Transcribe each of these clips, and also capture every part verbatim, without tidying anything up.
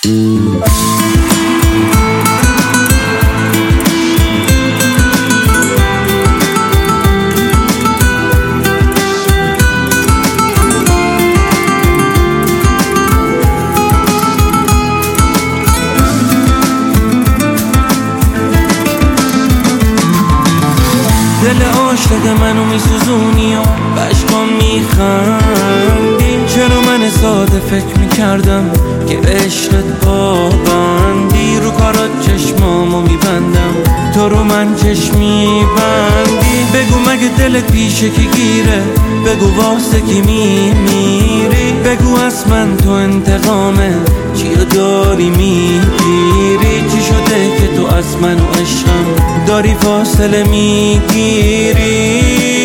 دل عاشق منو میسوزونی و بشکام میخندی. چرا من ساده فکر میکردم که عشقت پابندی. رو کارات چشمامو میبندم تو رو من چشم میبندی. بگو مگه دلت پیشه کی گیره، بگو واسه کی میمیری. بگو از من تو انتقامه چیو داری میگیری. چی شده که تو از من و عشقم داری فاصله میگیری.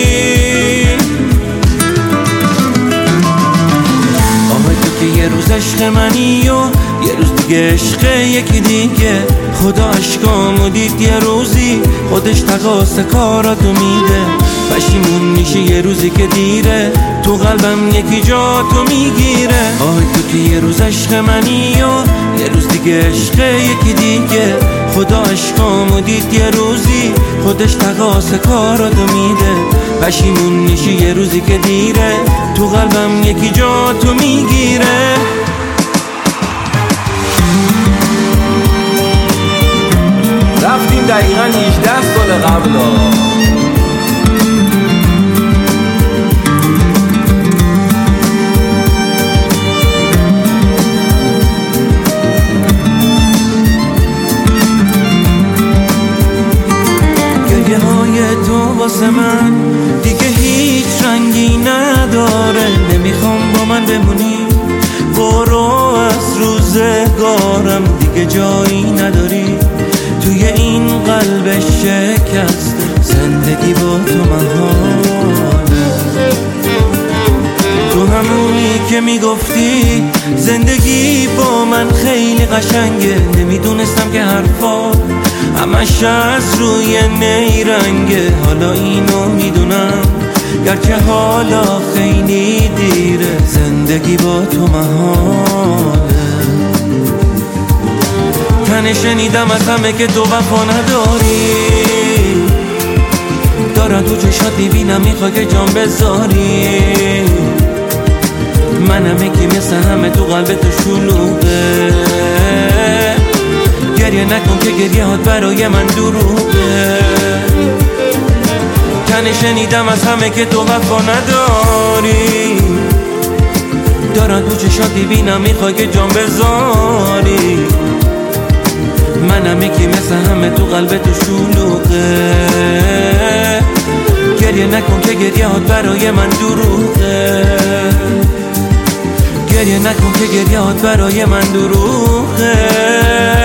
آه تو که یه روز عشق منی و یه روز دیگه عشق یکی دیگه. خدا عشقامو دید یه روزی خودش تقاس کاراتو میده. پشیمون میشه یه روزی که دیره تو قلبم یکی جا تو میگیره. آه تو که یه روز عشق منی و یه روز دیگه عشق یکی دیگه. خدا عشقامو دید یه روزی خودش تقاس کاراتو میده. پشیمون میشه یه روزی که دیره تو قلبم یکی جا تو میگیره. رفتیم دقیقا هجده سال قبل. گریه های تو واسه من دیگه هیچ رنگی نداره. نمیخوام با من بمونی، برو از روزگارم دیگه جایی نداری. توی این قلب شکست زندگی با تو محاله. تو همونی که میگفتی زندگی با من خیلی قشنگه. نمیدونستم که حرفا همش از روی نیرنگه. حالا اینو میدونم گرچه حالا خیلی دیره. زندگی با تو محاله. تنه شنیدم از همه که تو وفا نداری. دارم تو چشات میبینم میخوای که جان بذاری. منم یکی مثل همه تو قلب تو شلوغه. گریه نکن که گریه هات برای من دروغه. تنه شنیدم از همه که تو وفا نداری. دارم تو چشات میبینم میخوای که جان بذاری. منم یکی مثل همه تو قلب تو شلوغه. گریه نکن که گریه هات برای من دروغه. گریه نکن که گریه هات برای من دروغه.